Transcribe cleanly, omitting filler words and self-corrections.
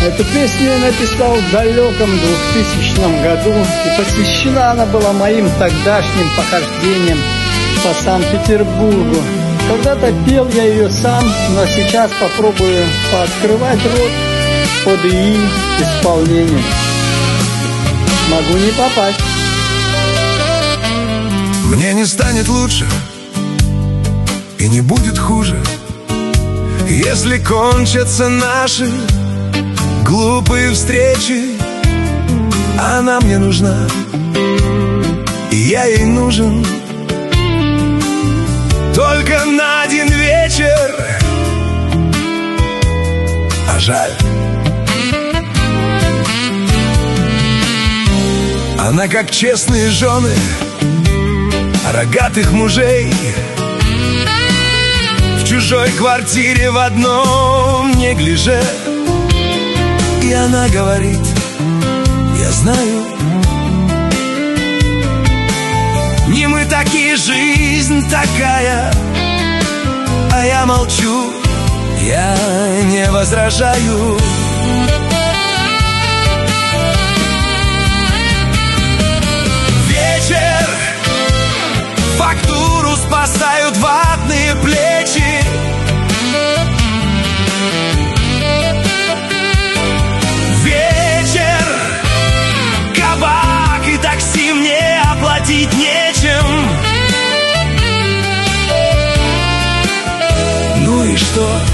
Эту песню я написал в далеком 2000 году, и посвящена она была моим тогдашним похождениям по Санкт-Петербургу. Когда-то пел я ее сам, но сейчас попробую пооткрывать рот под ИИ исполнение. Могу не попасть. Мне не станет лучше и не будет хуже, если кончатся наши глупые встречи. Она мне нужна, и я ей нужен только на один вечер. А жаль, она как честные жены рогатых мужей в чужой квартире в одном неглиже. И она говорит: я знаю, не мы такие, жизнь такая. А я молчу, я не возражаю. Вечер, фактуру спасают ватные плечи. Вечер, кабак и такси мне оплатить нечем. Ну и что?